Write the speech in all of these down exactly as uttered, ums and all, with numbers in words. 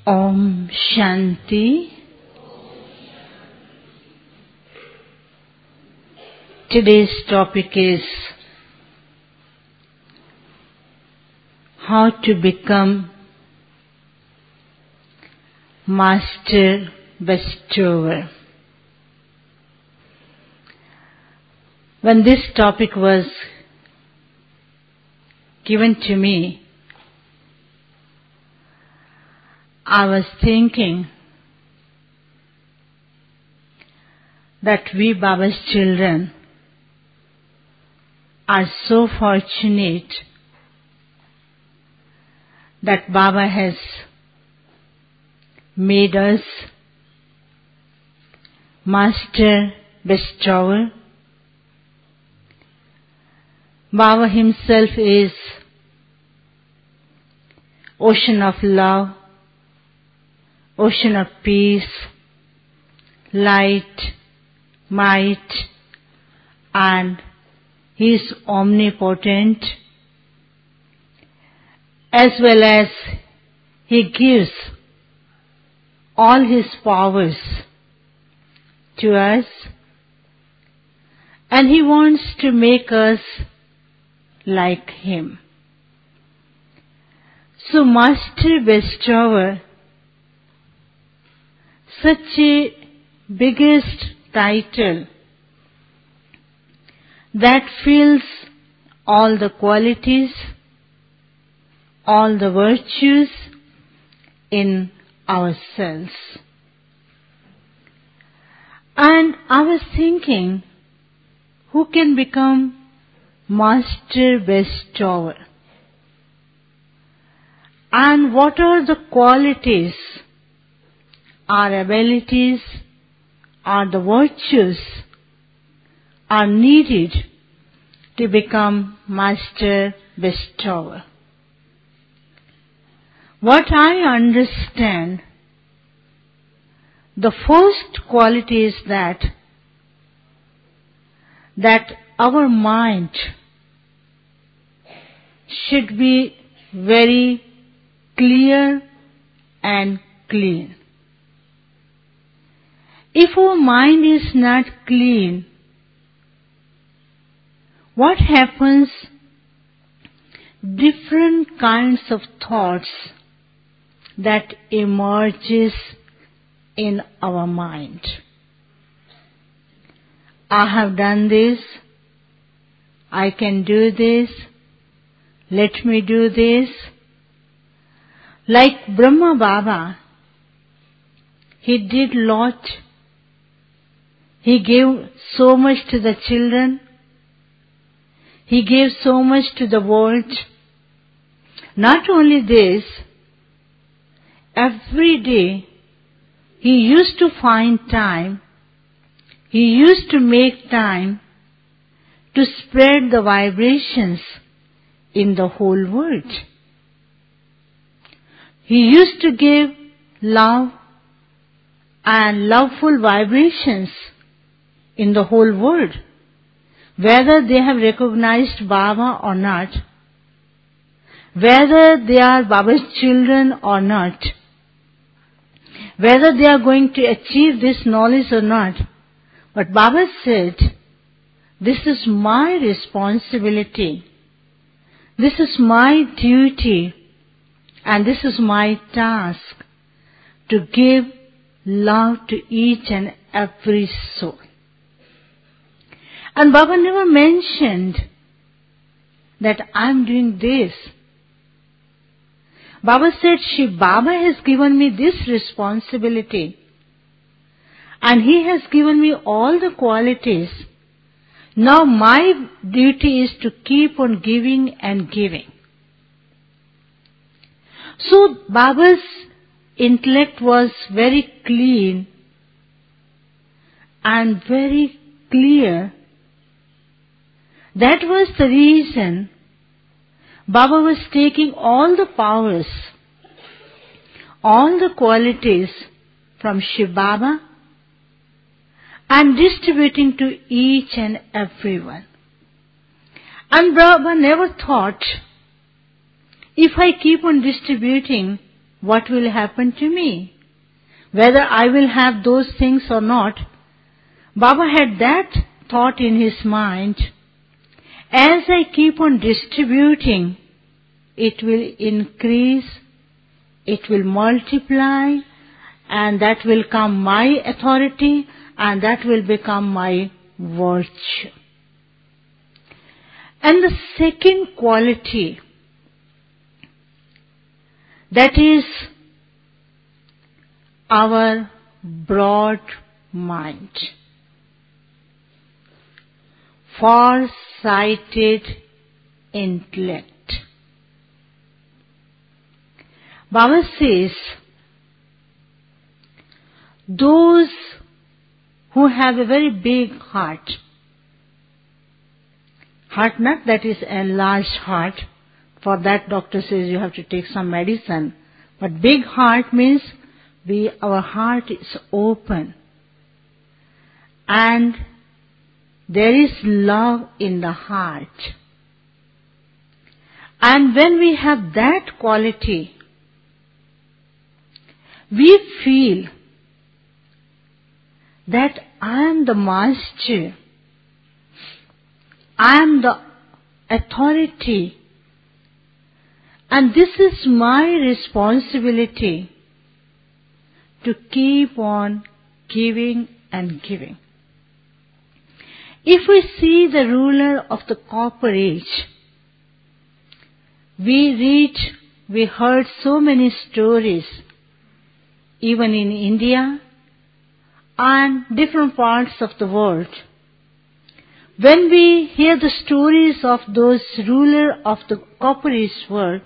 Om Shanti. Today's topic is how to become Master Bestower. When this topic was given to me, I was thinking that we Baba's children are so fortunate that Baba has made us Master Bestower. Baba himself is ocean of love, ocean of peace, light, might, and He is omnipotent, as well as He gives all His powers to us, and He wants to make us like Him. So Master Bestower, such a biggest title that fills all the qualities, all the virtues in ourselves. And I was thinking, who can become Master Bestower? And what are the qualities, our abilities, or the virtues are needed to become Master Bestower? What I understand, the first quality is that that our mind should be very clear and clean. If our mind is not clean, what happens? Different kinds of thoughts that emerges in our mind. I have done this, I can do this, let me do this. Like Brahma Baba, he did lot. He gave so much to the children. He gave so much to the world. Not only this, every day he used to find time, he used to make time to spread the vibrations in the whole world. He used to give love and loveful vibrations in the whole world, whether they have recognized Baba or not, whether they are Baba's children or not, whether they are going to achieve this knowledge or not. But Baba said, this is my responsibility, this is my duty, and this is my task to give love to each and every soul. And Baba never mentioned that I'm doing this. Baba said, Shiv Baba has given me this responsibility, and He has given me all the qualities. Now my duty is to keep on giving and giving. So Baba's intellect was very clean and very clear. That was the reason Baba was taking all the powers, all the qualities from Shiv Baba and distributing to each and everyone. And Baba never thought, if I keep on distributing, what will happen to me, whether I will have those things or not. Baba had that thought in his mind. As I keep on distributing, it will increase, it will multiply, and that will come my authority, and that will become my virtue. And the second quality, that is our broad mind, far-sighted intellect. Baba says, those who have a very big heart, heart not that is a large heart, for that doctor says you have to take some medicine, but big heart means we, our heart is open, and there is love in the heart. And when we have that quality, we feel that I am the master, I am the authority, and this is my responsibility to keep on giving and giving. If we see the ruler of the copper age, we read, we heard so many stories, even in India and different parts of the world. When we hear the stories of those rulers of the copper age world,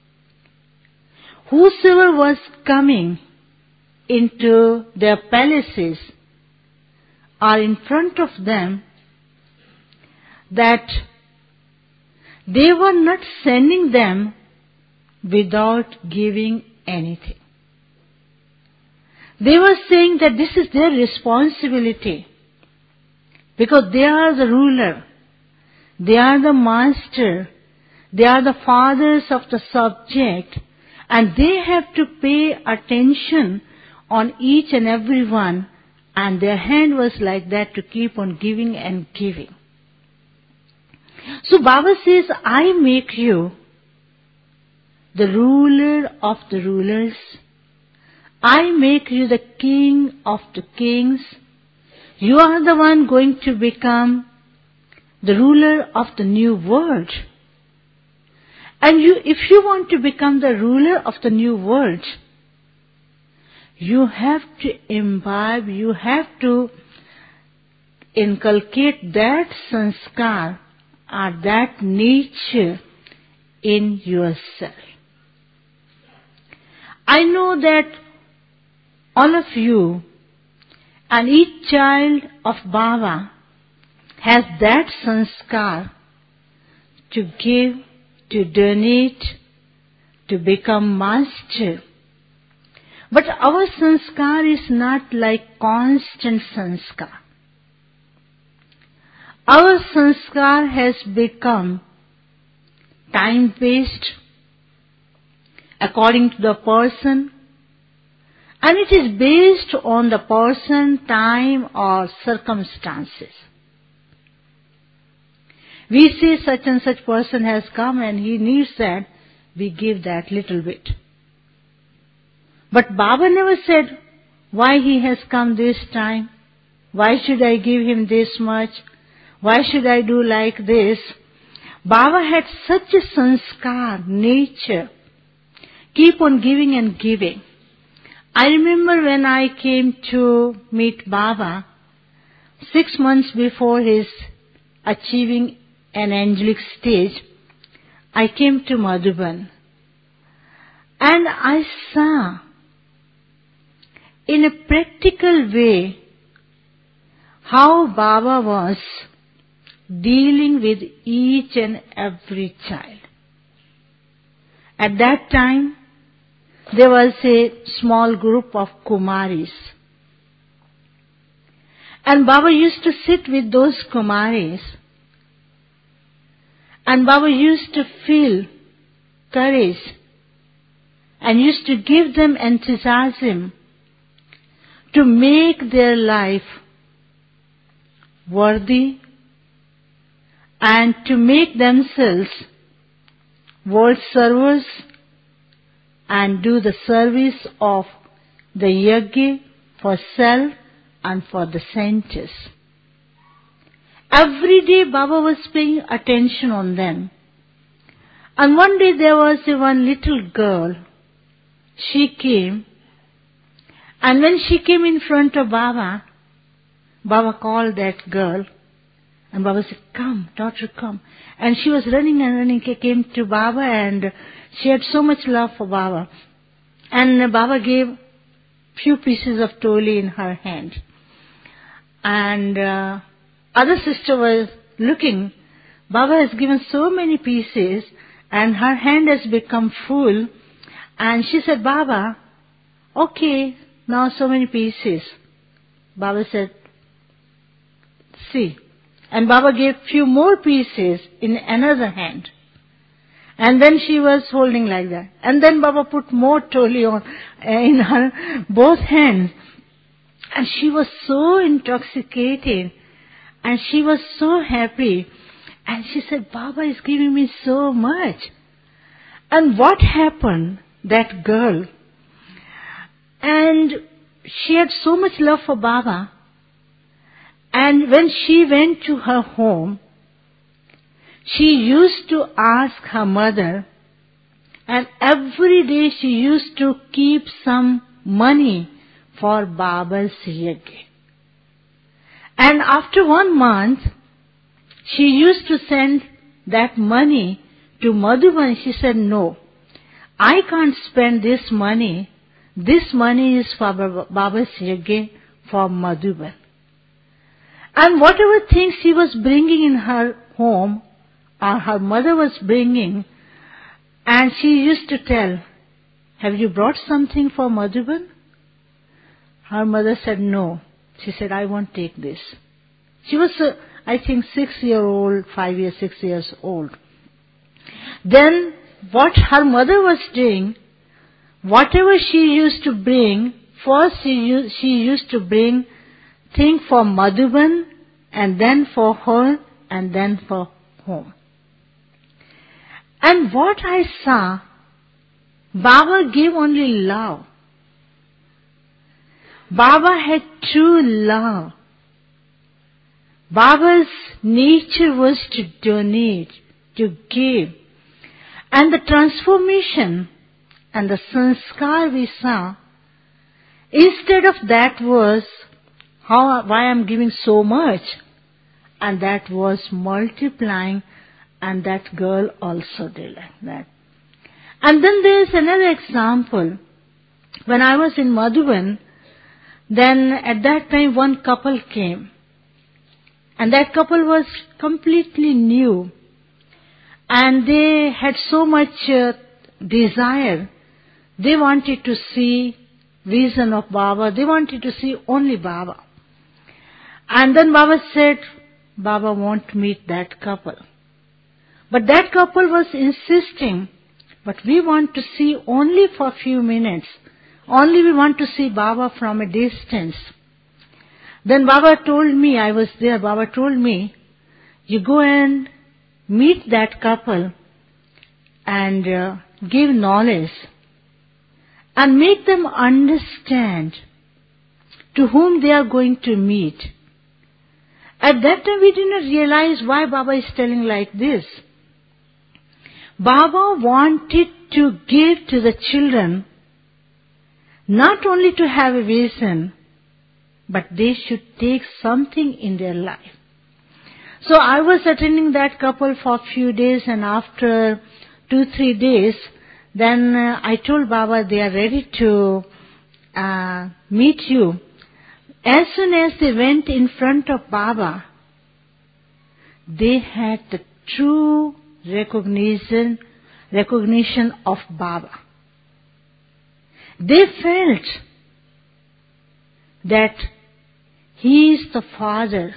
whosoever was coming into their palaces or in front of them, that they were not sending them without giving anything. They were saying that this is their responsibility because they are the ruler, they are the master, they are the fathers of the subject, and they have to pay attention on each and every one, and their hand was like that to keep on giving and giving. So Baba says, I make you the ruler of the rulers. I make you the king of the kings. You are the one going to become the ruler of the new world. And you, if you want to become the ruler of the new world, you have to imbibe, you have to inculcate that sanskar or that nature in yourself. I know that all of you and each child of Baba has that sanskar to give, to donate, to become master. But our sanskar is not like constant sanskar. Our sanskar has become time-based according to the person, and it is based on the person, time or circumstances. We say such and such person has come and he needs that, we give that little bit. But Baba never said, why he has come this time? Why should I give him this much? Why should I do like this? Baba had such a sanskar, nature. Keep on giving and giving. I remember when I came to meet Baba, six months before his achieving an angelic stage, I came to Madhuban. And I saw in a practical way how Baba was dealing with each and every child. At that time, there was a small group of Kumaris. And Baba used to sit with those Kumaris. And Baba used to feel courage and used to give them enthusiasm to make their life worthy and to make themselves world servers and do the service of the yajna for self and for the saints. Every day Baba was paying attention on them. And one day there was a one little girl. She came, and when she came in front of Baba, Baba called that girl, and Baba said, "Come, daughter, come." And she was running and running, came to Baba, and she had so much love for Baba. And Baba gave few pieces of toli in her hand. And uh, other sister was looking. Baba has given so many pieces, and her hand has become full. And she said, "Baba, okay, now so many pieces." Baba said, "See." And Baba gave few more pieces in another hand. And then she was holding like that. And then Baba put more toli on in her both hands. And she was so intoxicated. And she was so happy. And she said, "Baba is giving me so much." And what happened? That girl. And she had so much love for Baba. And when she went to her home, she used to ask her mother, and every day she used to keep some money for Baba's yajna. And after one month, she used to send that money to Madhuban. She said, "No, I can't spend this money. This money is for Baba's yajna for Madhuban." And whatever things she was bringing in her home, or her mother was bringing, and she used to tell, "Have you brought something for Madhuban?" Her mother said, "No." She said, "I won't take this." She was, uh, I think, six year old, five years, six years old. Then what her mother was doing, whatever she used to bring, first she used, she used to bring thing for Madhuban, and then for her, and then for home. And what I saw, Baba gave only love. Baba had true love. Baba's nature was to donate, to give. And the transformation and the sanskar we saw, instead of that was, how, why I'm giving so much? And that was multiplying, and that girl also did like that. And then there's another example. When I was in Madhuban, then at that time one couple came. And that couple was completely new. And they had so much uh, desire. They wanted to see vision of Baba. They wanted to see only Baba. And then Baba said, "Baba won't meet that couple." But that couple was insisting, "But we want to see only for a few minutes. Only we want to see Baba from a distance." Then Baba told me, I was there, Baba told me, "You go and meet that couple and uh, give knowledge and make them understand to whom they are going to meet." At that time we did not realize why Baba is telling like this. Baba wanted to give to the children not only to have a vision, but they should take something in their life. So I was attending that couple for a few days, and after two, three days, then uh, I told Baba they are ready to uh, meet you. As soon as they went in front of Baba, they had the true recognition, recognition of Baba. They felt that He is the Father.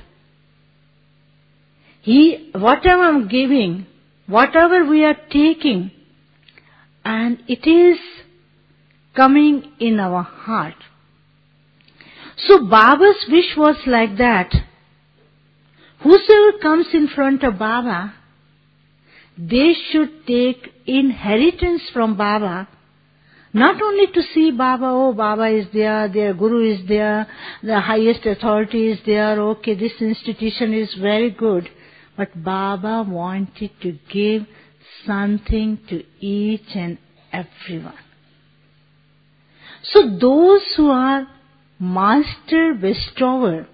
He, whatever I'm giving, whatever we are taking, and it is coming in our heart. So Baba's wish was like that. Whosoever comes in front of Baba, they should take inheritance from Baba, not only to see Baba, oh, Baba is there, their Guru is there, the highest authority is there, okay, this institution is very good, but Baba wanted to give something to each and everyone. So those who are master bestower,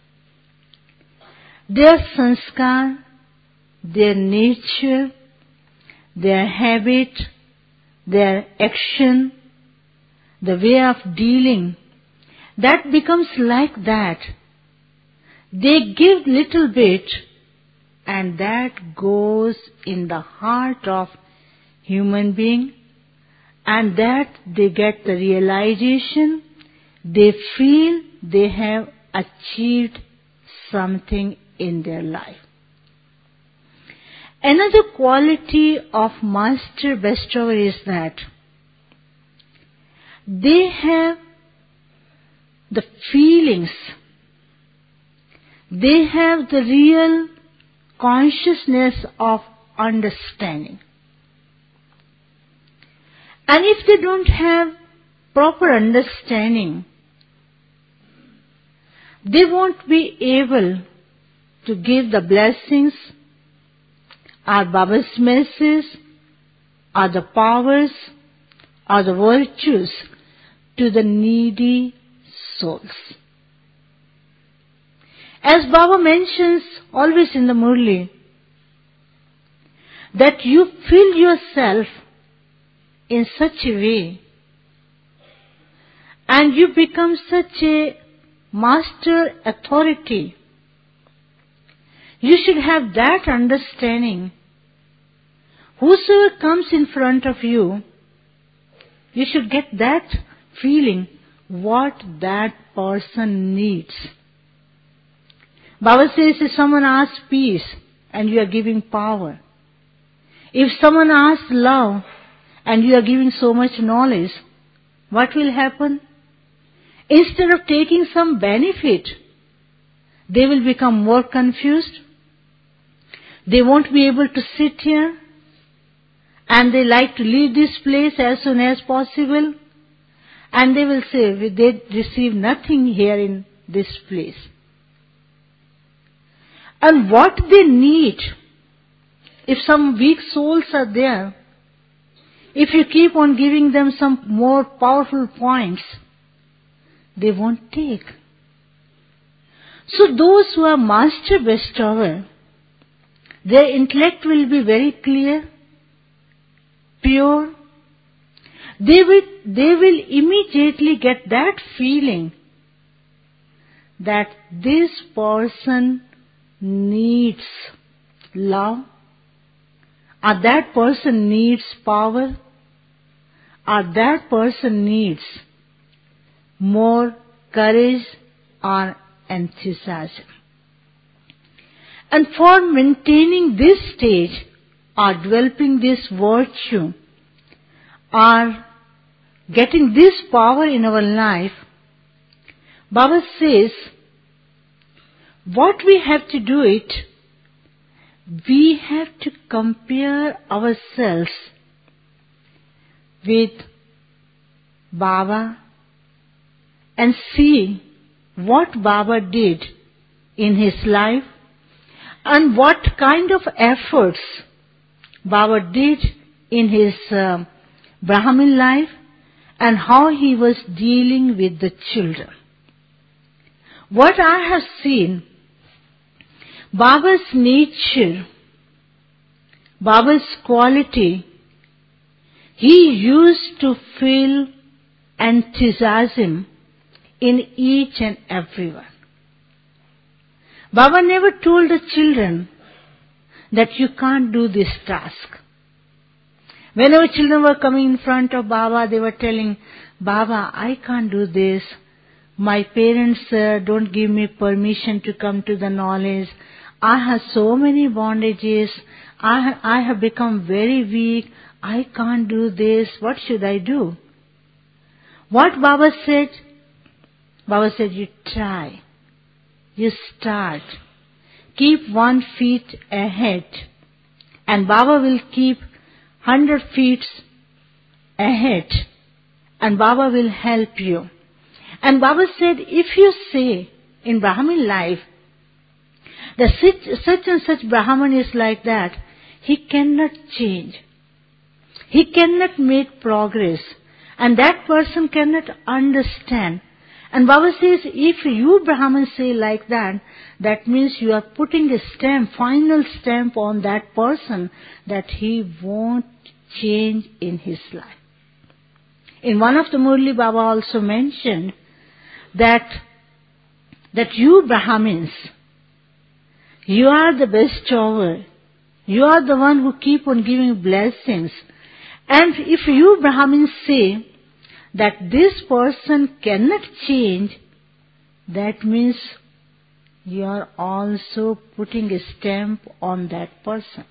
their sanskar, their nature, their habit, their action, the way of dealing, that becomes like that. They give little bit and that goes in the heart of human being, and that they get the realization, they feel they have achieved something in their life. Another quality of master bestower is that they have the feelings, they have the real consciousness of understanding. And if they don't have proper understanding, they won't be able to give the blessings or Baba's message or the powers or the virtues to the needy souls. As Baba mentions always in the Murli, that you fill yourself in such a way and you become such a master authority. You should have that understanding. Whosoever comes in front of you, you should get that feeling what that person needs. Baba says if someone asks peace and you are giving power, if someone asks love and you are giving so much knowledge, what will happen? Instead of taking some benefit, they will become more confused. They won't be able to sit here, and they like to leave this place as soon as possible, and they will say they receive nothing here in this place. And what they need, if some weak souls are there, if you keep on giving them some more powerful points, they won't take. So those who are master bestower, their intellect will be very clear, pure. They will, they will immediately get that feeling that this person needs love, or that person needs power, or that person needs more courage or enthusiasm. And for maintaining this stage or developing this virtue or getting this power in our life, Baba says, what we have to do it, we have to compare ourselves with Baba and see what Baba did in his life and what kind of efforts Baba did in his uh, Brahmin life and how he was dealing with the children. What I have seen, Baba's nature, Baba's quality, he used to feel enthusiasm in each and everyone. Baba never told the children that you can't do this task. Whenever children were coming in front of Baba, they were telling, Baba, I can't do this. My parents uh, don't give me permission to come to the knowledge. I have so many bondages. I, ha- I have become very weak. I can't do this. What should I do? What Baba said? Baba said, you try. You start. Keep one feet ahead. And Baba will keep hundred feet ahead. And Baba will help you. And Baba said, if you say in Brahmin life, that such, such and such Brahman is like that, he cannot change. He cannot make progress. And that person cannot understand. And Baba says, if you Brahman say like that, that means you are putting a stamp, final stamp on that person that he won't change in his life. In one of the Murli, Baba also mentioned that, that you Brahmins, you are the best chover. You are the one who keep on giving blessings. And if you Brahmins say that this person cannot change, that means you are also putting a stamp on that person.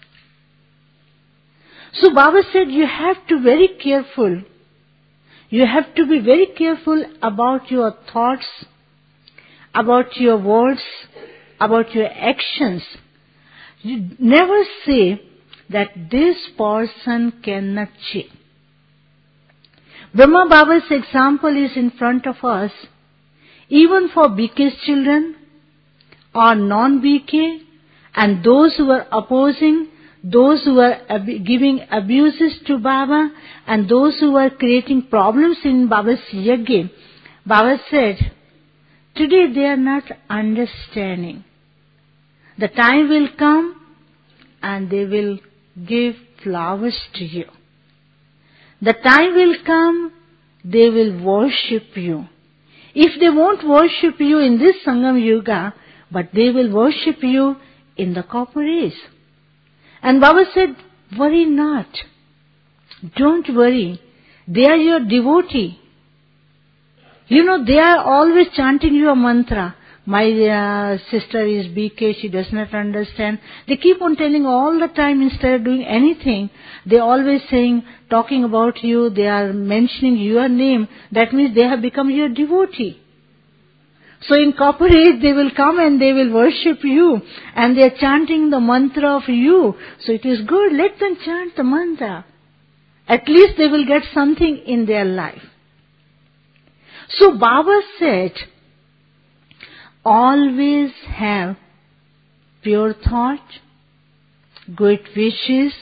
So Baba said you have to be very careful. You have to be very careful about your thoughts, about your words, about your actions. You never say that this person cannot change. Brahma Baba's example is in front of us. Even for B K's children or non-B K and those who are opposing, those who are ab- giving abuses to Baba and those who are creating problems in Baba's yajna, Baba said, today they are not understanding. The time will come and they will give flowers to you. The time will come, they will worship you. If they won't worship you in this Sangam Yuga, but they will worship you in the copper age. And Baba said, worry not. Don't worry. They are your devotee. You know, they are always chanting your mantra. My uh, sister is B K, she does not understand. They keep on telling all the time instead of doing anything. They always saying, talking about you, they are mentioning your name. That means they have become your devotee. So in copper age, they will come and they will worship you. And they are chanting the mantra of you. So it is good, let them chant the mantra. At least they will get something in their life. So Baba said, always have pure thought, good wishes,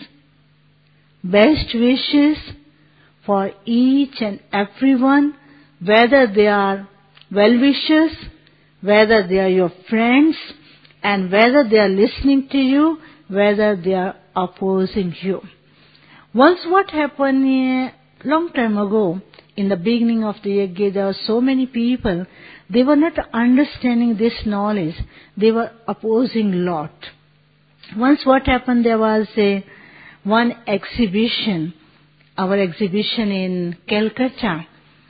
best wishes for each and everyone, whether they are well-wishers, whether they are your friends, and whether they are listening to you, whether they are opposing you. Once what happened a long time ago, in the beginning of the yajna, there were so many people, they were not understanding this knowledge. They were opposing a lot. Once what happened, there was a one exhibition, our exhibition in Calcutta.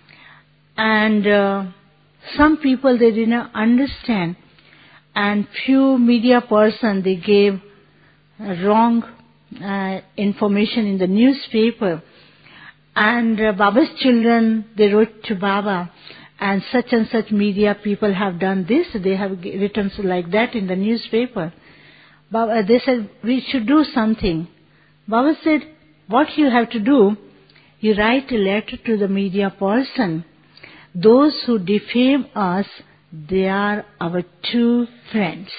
And uh, some people, they did not understand. And few media person, they gave wrong uh, information in the newspaper. And uh, Baba's children, they wrote to Baba, and such and such media people have done this, they have written like that in the newspaper. Baba, they said, we should do something. Baba said, what you have to do, you write a letter to the media person. Those who defame us, they are our true friends.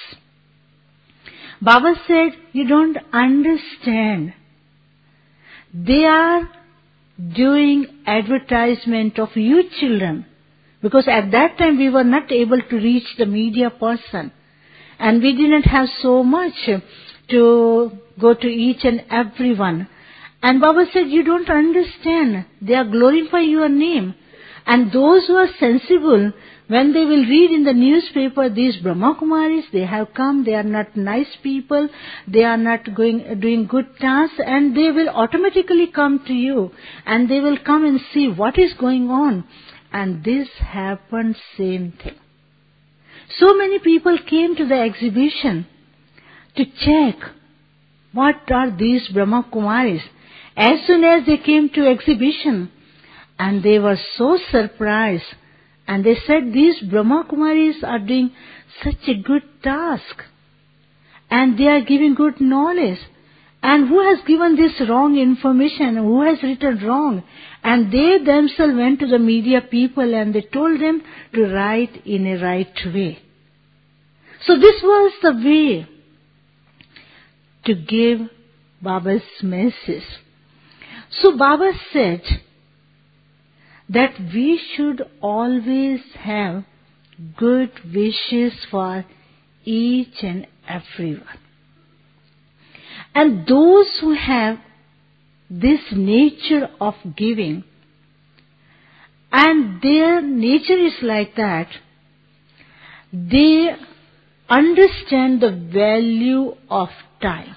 Baba said, you don't understand. They are doing advertisement of you children. Because at that time we were not able to reach the media person. And we didn't have so much to go to each and every one. And Baba said, you don't understand. They are glorifying your name. And those who are sensible, when they will read in the newspaper, these Brahma Kumaris, they have come, they are not nice people, they are not going doing good tasks, and they will automatically come to you. And they will come and see what is going on. And this happened same thing. So many people came to the exhibition to check what are these Brahma Kumaris. As soon as they came to exhibition, And they were so surprised. And they said, these Brahma Kumaris are doing such a good task. And they are giving good knowledge. And who has given this wrong information? Who has written wrong? And they themselves went to the media people and they told them to write in a right way. So this was the way to give Baba's message. So Baba said that we should always have good wishes for each and everyone. And those who have this nature of giving, and their nature is like that, they understand the value of time.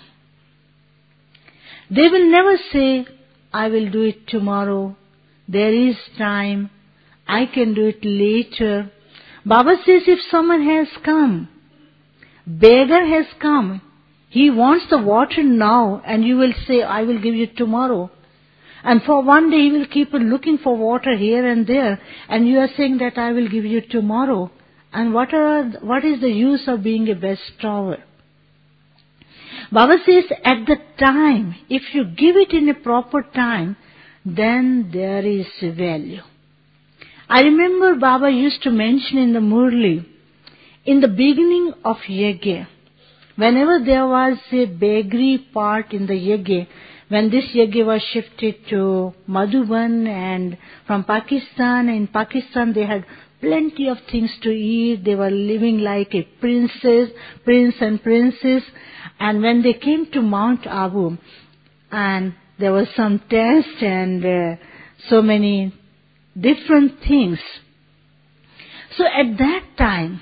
They will never say, I will do it tomorrow, there is time, I can do it later. Baba says if someone has come, beggar has come, he wants the water now, and you will say, I will give you tomorrow. And for one day he will keep on looking for water here and there, and you are saying that I will give you tomorrow. And what are what is the use of being a bestower? Baba says at the time, if you give it in a proper time, then there is value. I remember Baba used to mention in the Murli, in the beginning of Yajna, whenever there was a beggary part in the Yajna, when this Yajna was shifted to Madhuban and from Pakistan, in Pakistan they had plenty of things to eat, they were living like a princess, prince and princess, and when they came to Mount Abu, and there was some test and uh, so many different things. So at that time,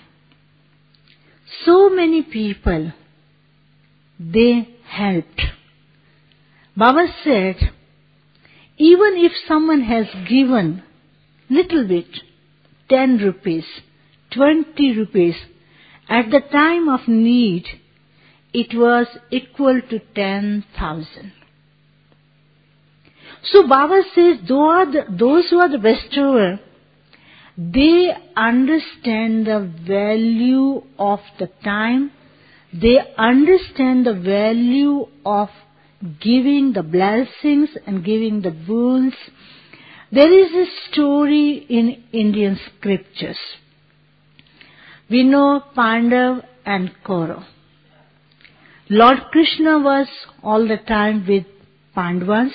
so many people, they helped. Baba said, even if someone has given little bit, ten rupees, twenty rupees, at the time of need, it was equal to ten thousand. So Baba says, those who are the bestower, they understand the value of the time, they understand the value of giving the blessings and giving the boons. There is a story in Indian scriptures. We know Pandav and Kaurav. Lord Krishna was all the time with Pandavas,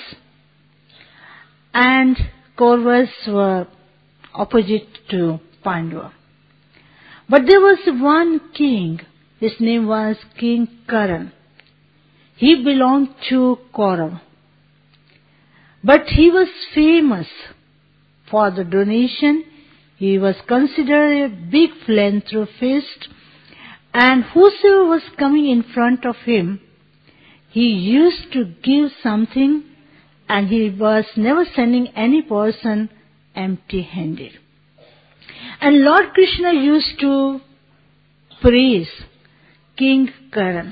and Kauravas were opposite to Pandava. But there was one king, his name was King Karan. He belonged to Kaurav. But he was famous for the donation. He was considered a big philanthropist, and whosoever was coming in front of him, he used to give something, and he was never sending any person empty-handed. And Lord Krishna used to praise King Karan.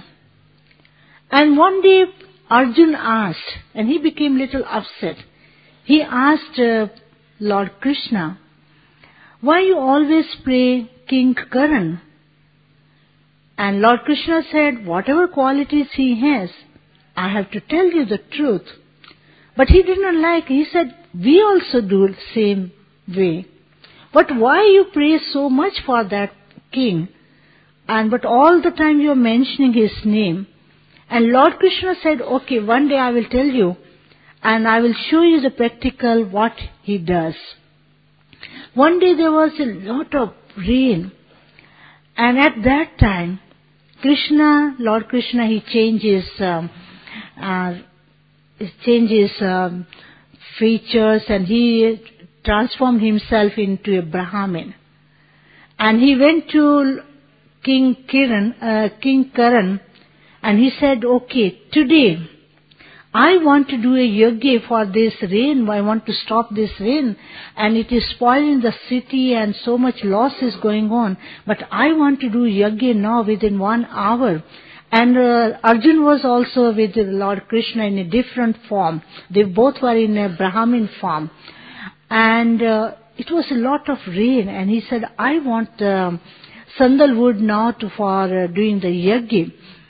And one day Arjun asked, and he became little upset. He asked uh, Lord Krishna, why you always pray King Karan? And Lord Krishna said, whatever qualities he has, I have to tell you the truth. But he did not like. He said, we also do the same way. But why you pray so much for that king? And but all the time you are mentioning his name. And Lord Krishna said, okay, one day I will tell you, and I will show you the practical what he does. One day there was a lot of rain, and at that time, Krishna, Lord Krishna, he changes, um, uh, he changes um, features, and he transformed himself into a Brahmin. And he went to King Kiran, uh, King Karan, and he said, okay, today I want to do a yajna for this rain. I want to stop this rain, and it is spoiling the city and so much loss is going on. But I want to do yajna now within one hour. And uh, Arjun was also with Lord Krishna in a different form. They both were in a Brahmin form. And uh, it was a lot of rain, and he said, I want um, sandalwood now to, for uh, doing the yajna.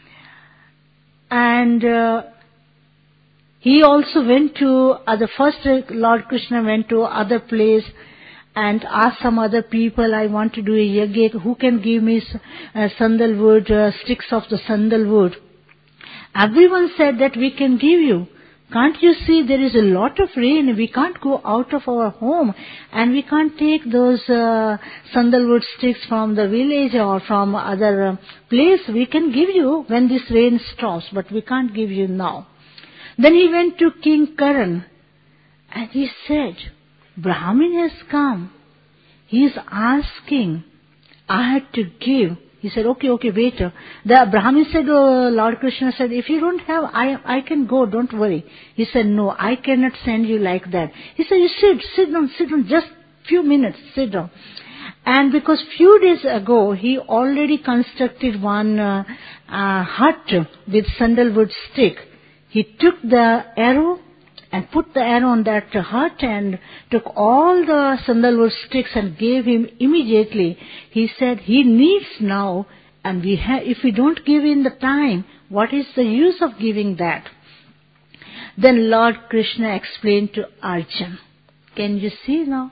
And uh, he also went to, uh, the first uh, Lord Krishna went to other place and asked some other people, I want to do a yajna, who can give me uh, sandalwood, uh, sticks of the sandalwood? Everyone said that we can give you. Can't you see there is a lot of rain, we can't go out of our home and we can't take those uh, sandalwood sticks from the village or from other uh, place. We can give you when this rain stops, but we can't give you now. Then he went to King Karan and he said, Brahmin has come. He is asking, I had to give. He said, okay, okay, wait. The Brahmin said, oh, Lord Krishna said, if you don't have, I I can go, don't worry. He said, no, I cannot send you like that. He said, you sit, sit down, sit down, just few minutes, sit down. And because few days ago, he already constructed one uh, uh, hut with sandalwood stick. He took the arrow and put the arrow on that hut and took all the sandalwood sticks and gave him immediately. He said, he needs now, and we ha- if we don't give in the time, what is the use of giving that? Then Lord Krishna explained to Arjuna. Can you see now?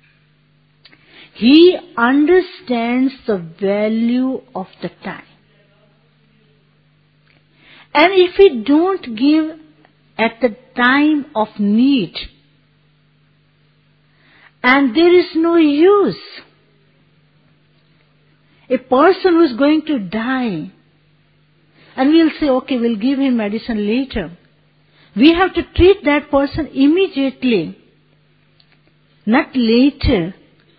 He understands the value of the time. And if we don't give at the time of need, and there is no use. A person who is going to die, and we'll say, okay, we'll give him medicine later. We have to treat that person immediately, not later.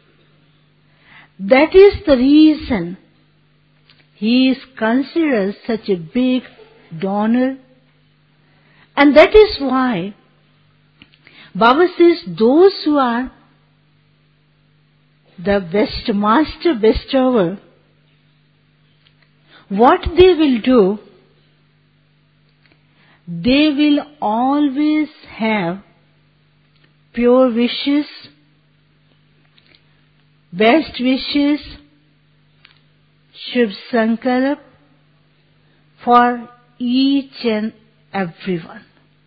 That is the reason he is considered such a big donor. And that is why Baba says those who are the best master bestower, what they will do, they will always have pure wishes, best wishes, Shubh Sankalp for each and everyone.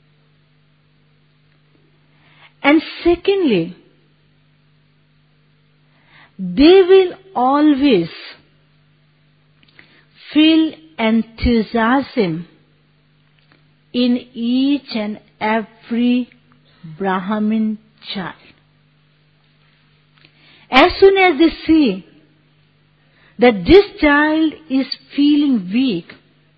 And secondly, they will always feel enthusiasm in each and every Brahmin child. As soon as they see that this child is feeling weak,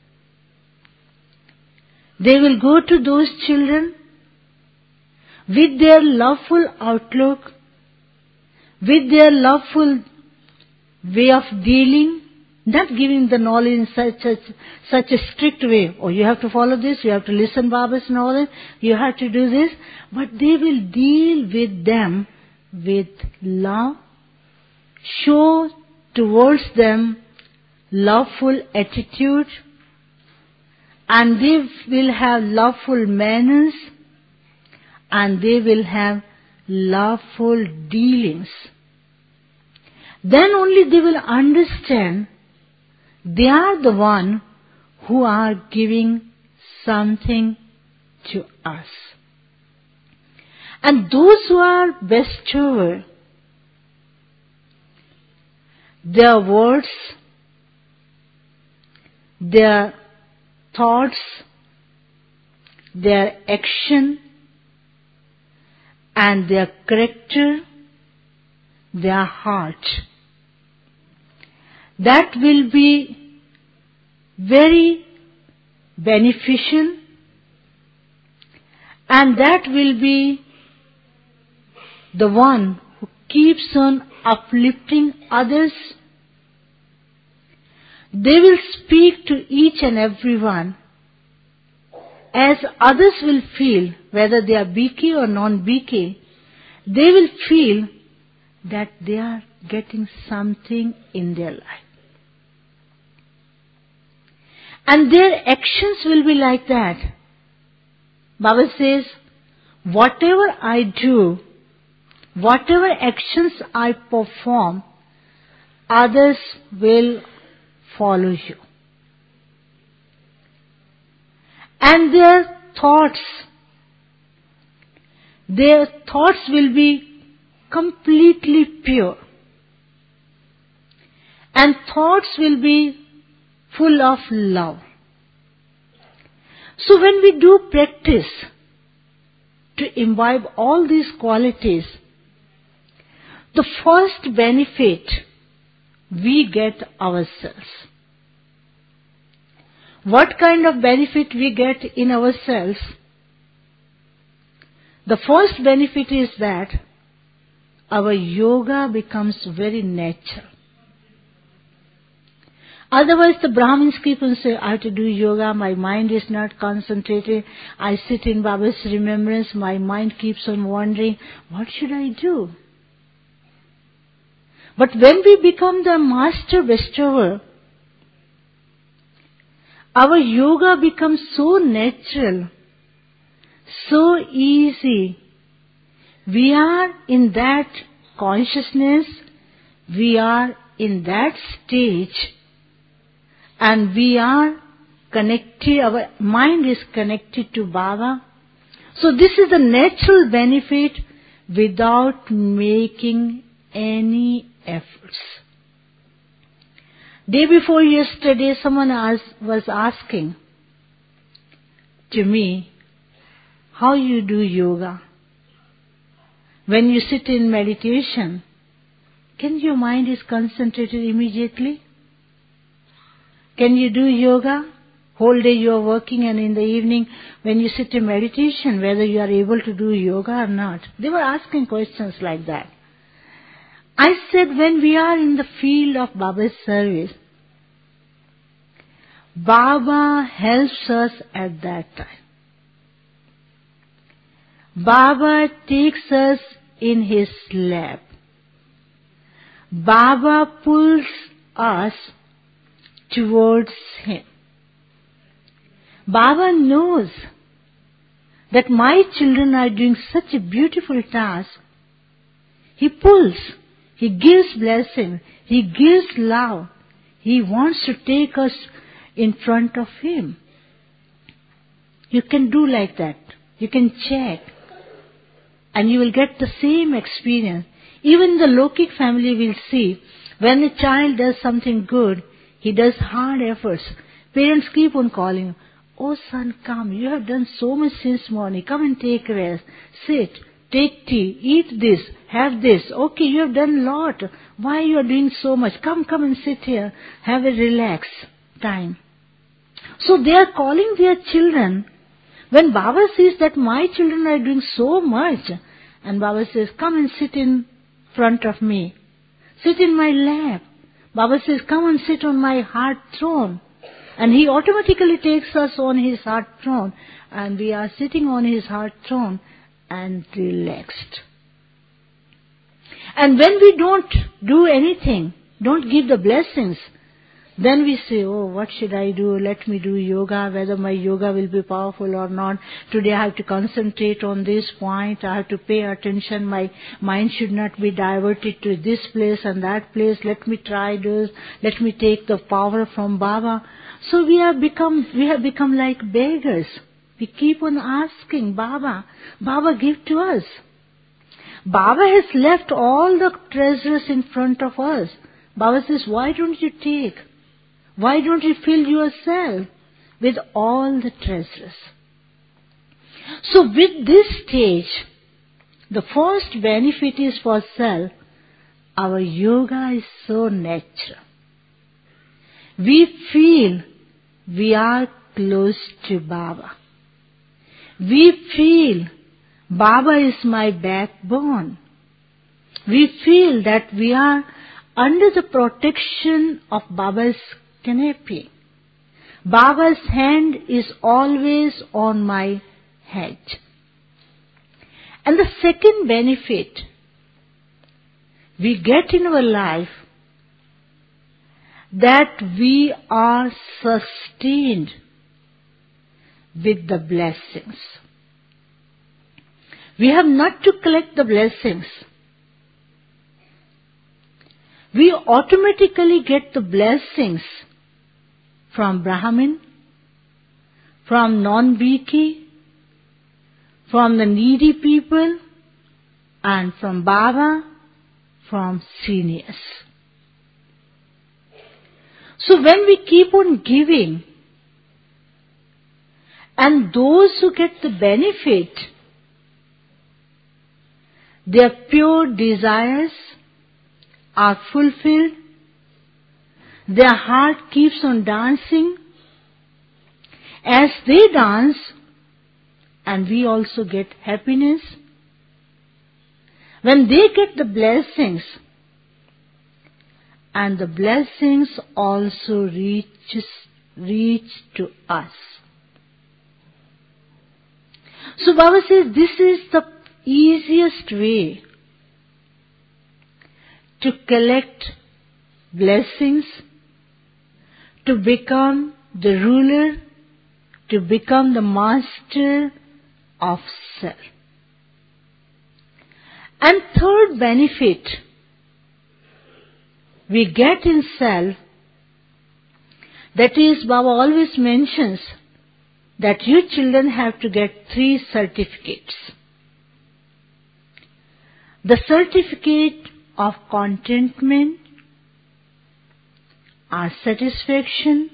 they will go to those children with their loveful outlook, with their loveful way of dealing, not giving the knowledge in such a, such a strict way. Oh, you have to follow this, you have to listen Baba's knowledge, you have to do this. But they will deal with them with love, show towards them loveful attitude, and they will have loveful manners, and they will have loveful dealings. Then only they will understand they are the one who are giving something to us. And those who are bestower, their words, their thoughts, their action, and their character, their heart, that will be very beneficial, and that will be the one who keeps on uplifting others. They will speak to each and every one as others will feel, whether they are B K or non-B K, they will feel that they are getting something in their life. And their actions will be like that. Baba says, whatever I do, whatever actions I perform, others will follow you. And their thoughts, their thoughts will be completely pure. And thoughts will be full of love. So when we do practice to imbibe all these qualities, the first benefit we get ourselves. What kind of benefit we get in ourselves? The first benefit is that our yoga becomes very natural. Otherwise the Brahmins keep on saying, I have to do yoga, my mind is not concentrated, I sit in Baba's remembrance, my mind keeps on wandering, what should I do? But when we become the master bestower, our yoga becomes so natural, so easy. We are in that consciousness, we are in that stage, and we are connected, our mind is connected to Baba. So this is the natural benefit without making any efforts. Day before yesterday, someone asked, was asking to me, how you do yoga? When you sit in meditation, can your mind is concentrated immediately? Can you do yoga? Whole day you are working and in the evening when you sit in meditation, whether you are able to do yoga or not. They were asking questions like that. I said, when we are in the field of Baba's service, Baba helps us at that time. Baba takes us in his lap. Baba pulls us towards him. Baba knows that my children are doing such a beautiful task. He pulls. He gives blessing. He gives love. He wants to take us in front of him. You can do like that. You can check. And you will get the same experience. Even the Lokik family will see, when a child does something good, he does hard efforts. Parents keep on calling, oh son, come, you have done so much since morning. Come and take rest. Sit, take tea, eat this, have this. Okay, you have done a lot. Why you are doing so much? Come, come and sit here. Have a relax time. So they are calling their children. When Baba sees that my children are doing so much, and Baba says, come and sit in front of me. Sit in my lap. Baba says, come and sit on my heart throne. And he automatically takes us on his heart throne. And we are sitting on his heart throne and relaxed. And when we don't do anything, don't give the blessings, then we say, oh, what should I do? Let me do yoga, whether my yoga will be powerful or not. Today I have to concentrate on this point. I have to pay attention. My mind should not be diverted to this place and that place. Let me try this. Let me take the power from Baba. So we have become, we have become like beggars. We keep on asking Baba, Baba, give to us. Baba has left all the treasures in front of us. Baba says, why don't you take? Why don't you fill yourself with all the treasures? So with this stage, the first benefit is for self. Our yoga is so natural. We feel we are close to Baba. We feel Baba is my backbone. We feel that we are under the protection of Baba's canopy. Baba's hand is always on my head. And the second benefit we get in our life, that we are sustained with the blessings. We have not to collect the blessings. we automatically get the blessings from Brahmin, from non-B K, from the needy people, and from Baba, from seniors. So when we keep on giving, and those who get the benefit, their pure desires are fulfilled, their heart keeps on dancing. As they dance, and we also get happiness. When they get the blessings, and the blessings also reaches, reach to us. So Baba says this is the easiest way to collect blessings, to become the ruler, to become the master of self. And third benefit we get in self, that is, Baba always mentions that you children have to get three certificates. The certificate of contentment, or satisfaction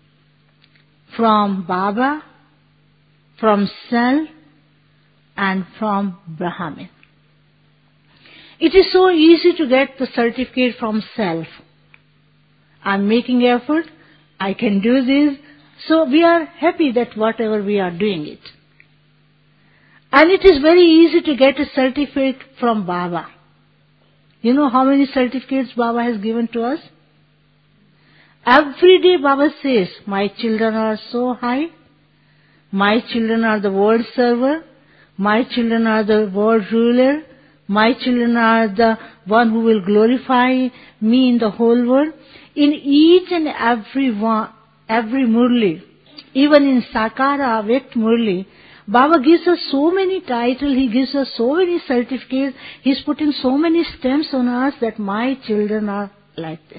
from Baba, from self, and from Brahmin. It is so easy to get the certificate from self. I am making effort, I can do this, so we are happy that whatever we are doing it. And it is very easy to get a certificate from Baba. You know how many certificates Baba has given to us? Every day Baba says, my children are so high, my children are the world server, my children are the world ruler, my children are the one who will glorify me in the whole world. In each and every one, every Murli, even in Sakara, Vyakt Murli, Baba gives us so many titles, he gives us so many certificates, he's putting so many stamps on us that my children are like this.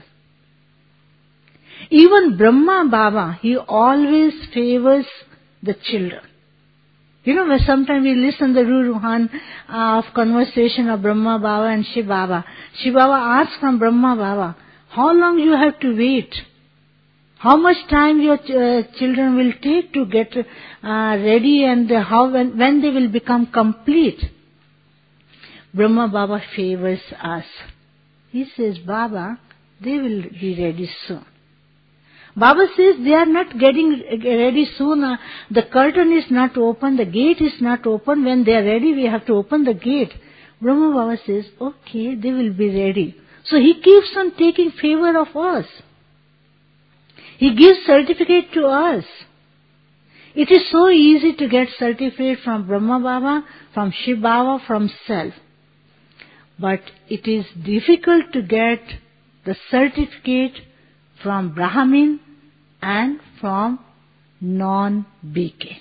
Even Brahma Baba, he always favors the children. You know, sometimes we listen the Ruhan uh, of conversation of Brahma Baba and Shiv Baba. Shiv Baba asks from Brahma Baba, how long you have to wait? How much time your ch- uh, children will take to get uh, ready, and uh, how when, when they will become complete? Brahma Baba favors us. He says, Baba, they will be ready soon. Baba says they are not getting ready soon. Uh, the curtain is not open, the gate is not open. When they are ready, we have to open the gate. Brahma Baba says, okay, they will be ready. So he keeps on taking favor of us. He gives certificate to us. It is so easy to get certificate from Brahma Baba, from Shiv Baba, from self. But it is difficult to get the certificate from Brahmin and from non-B K.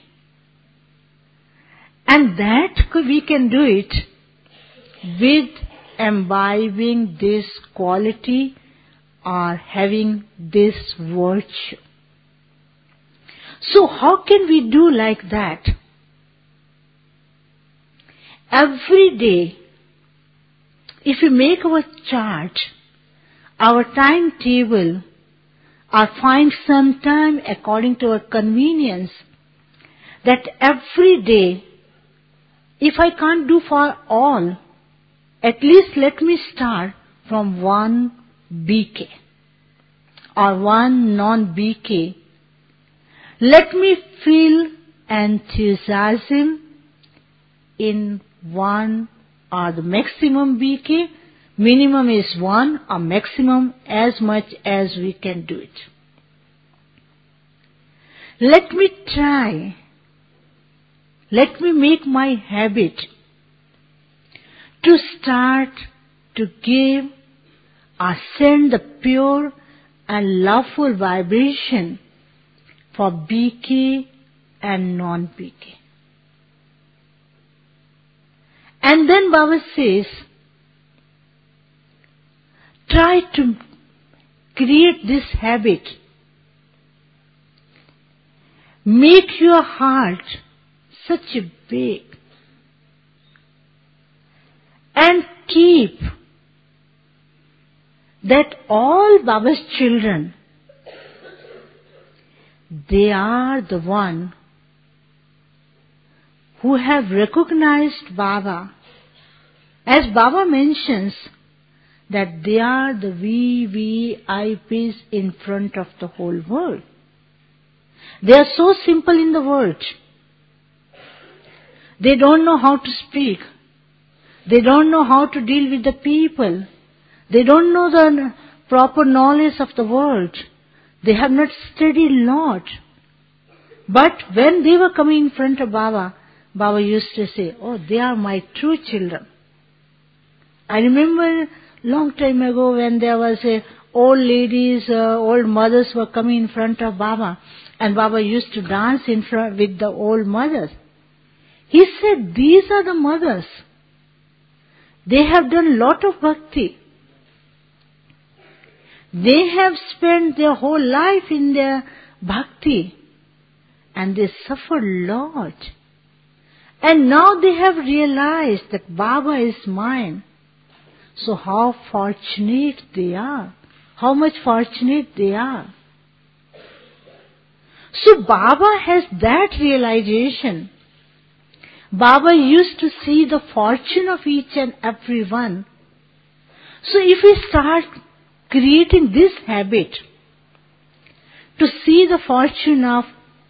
And that we can do it with imbibing this quality or having this virtue. So how can we do like that? Every day, if we make our chart, our timetable, or find some time according to our convenience, that every day, if I can't do for all, at least let me start from one B K or one non-B K. Let me feel enthusiasm in one or the maximum B K. Minimum is one, or maximum as much as we can do it. Let me try. Let me make my habit to start to give or send the pure and loveful vibration for B K and non-B K. And then Baba says, try to create this habit. Make your heart such a big and keep that all Baba's children, they are the one who have recognized Baba. As Baba mentions that they are the V V I Ps in front of the whole world. They are so simple in the world. They don't know how to speak. They don't know how to deal with the people. They don't know the proper knowledge of the world. They have not studied a lot. But when they were coming in front of Baba, Baba used to say, oh, they are my true children. I remember long time ago when there was a old ladies, uh, old mothers were coming in front of Baba, and Baba used to dance in front with the old mothers. He said, these are the mothers. They have done lot of bhakti. They have spent their whole life in their bhakti, and they suffered lot. And now they have realized that Baba is mine. So how fortunate they are. How much fortunate they are. So Baba has that realization. Baba used to see the fortune of each and every one. So if we start creating this habit to see the fortune of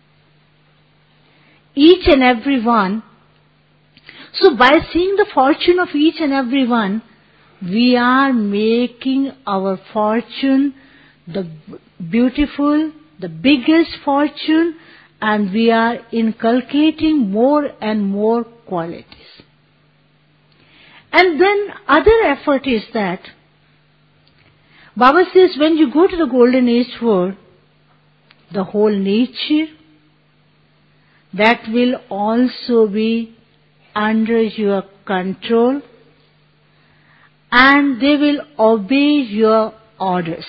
each and every one, so by seeing the fortune of each and every one, we are making our fortune the beautiful, the biggest fortune, and we are inculcating more and more qualities. And then other effort is that Baba says when you go to the Golden Age world, the whole nature, that will also be under your control, and they will obey your orders.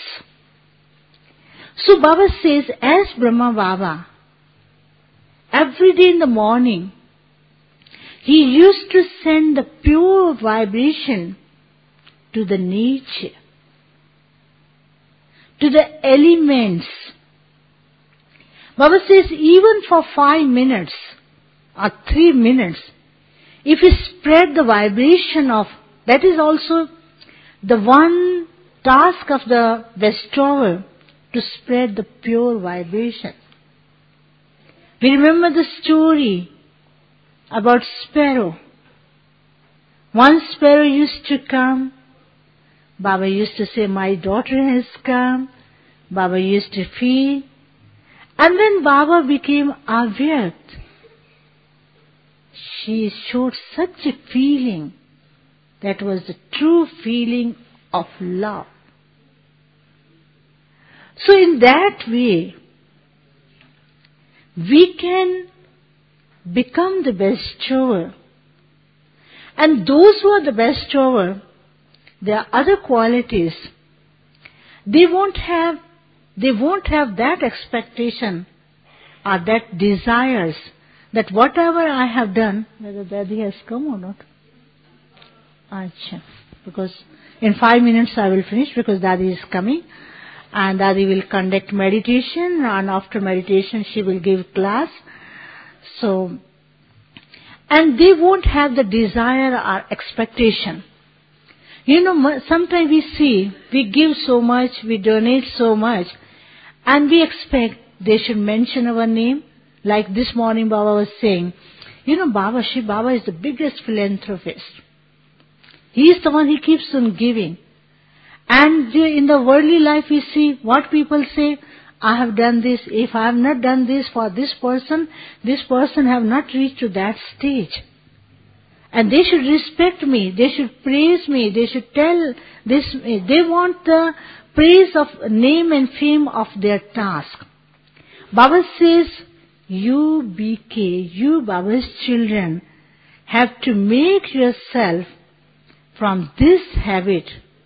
So Baba says, as Brahma Baba, every day in the morning, he used to send the pure vibration to the nature, to the elements. Baba says, even for five minutes or three minutes, if you spread the vibration of, that is also the one task of the bestower, to spread the pure vibration. We remember the story about sparrow. One sparrow used to come. Baba used to say, my daughter has come. Baba used to feed. And then Baba became aware. She showed such a feeling that was the true feeling of love. So in that way, we can become the bestower. And those who are the bestower, there are other qualities. They won't have, they won't have that expectation or that desires that whatever I have done, whether Daddy has come or not. Achha. Because in five minutes I will finish because Daddy is coming. And Daddy will conduct meditation, and after meditation she will give class. So, and they won't have the desire or expectation. You know, sometimes we see, we give so much, we donate so much, and we expect they should mention our name. Like this morning Baba was saying, you know, Baba, Shri Baba is the biggest philanthropist. He is the one, he keeps on giving. And in the worldly life we see what people say, I have done this, if I have not done this for this person, this person have not reached to that stage. And they should respect me, they should praise me, they should tell this, they want the praise of name and fame of their task. Baba says, you B K, you Baba's children, have to make yourself from this habit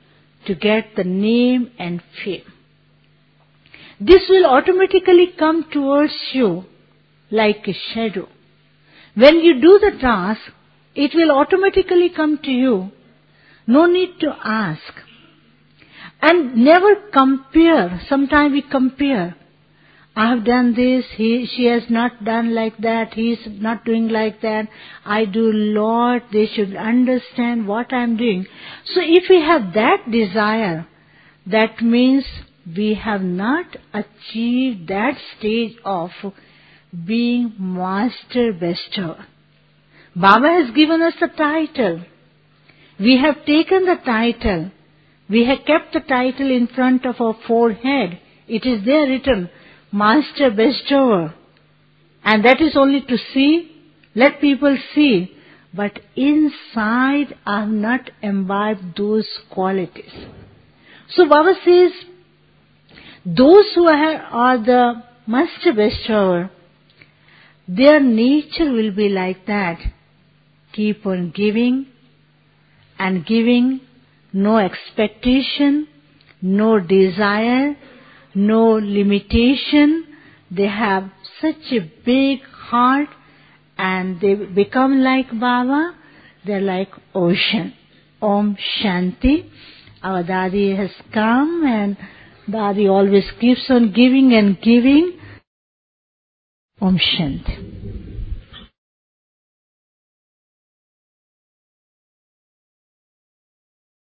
to get the name and fame. This will automatically come towards you like a shadow. When you do the task, it will automatically come to you. No need to ask. And never compare. Sometimes we compare. I have done this, he, she has not done like that, he is not doing like that. I do Lord, they should understand what I am doing. So if we have that desire, that means we have not achieved that stage of being Master Bestower. Baba has given us the title. We have taken the title. We have kept the title in front of our forehead. It is there written, Master Bestower. And that is only to see, let people see. But inside I have not imbibed those qualities. So Baba says, those who are, are the Master Bestower, their nature will be like that. Keep on giving and giving, no expectation, no desire, no limitation. They have such a big heart and they become like Baba. They're like ocean. Om Shanti. Our Dadi has come and Dadi always keeps on giving and giving. Om Shanti.